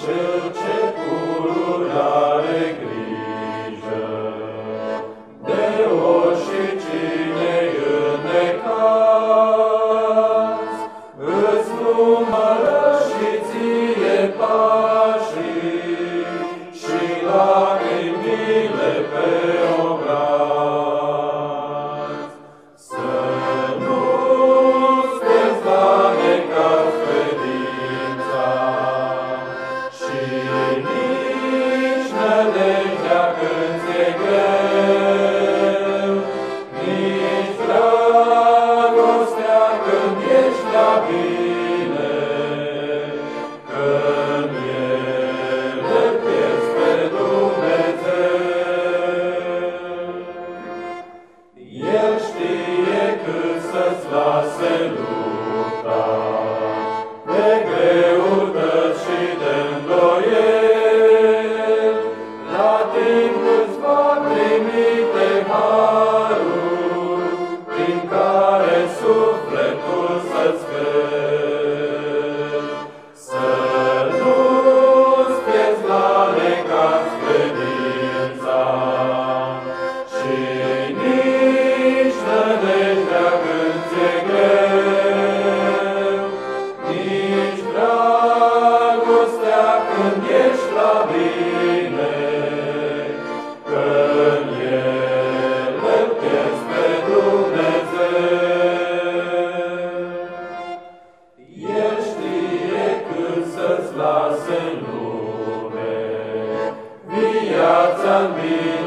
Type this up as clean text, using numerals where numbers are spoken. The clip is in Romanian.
Cel ce pururi are grijă de oricine-i în necaz, îți numără și ție pașii și lacrimile pe obraz. Să nu-ți pierzi la necaz credința și nici nădejdea când ți-e greu, nici dragostea când ești la bine, când ele pierzi pe Dumnezeu. El știe cât să-ți lase lupta, de greutăți și de îndoieli, la timp îți va trimite harul, prin care sufletul să-ți crezi. Să nu-ți pierzi la necaz credința și nici nădejdea când ți-e greu, nici dragostea când ești la bine, când ele pierzi pe Dumnezeu. El știe cât să-ți lase în lume viața-n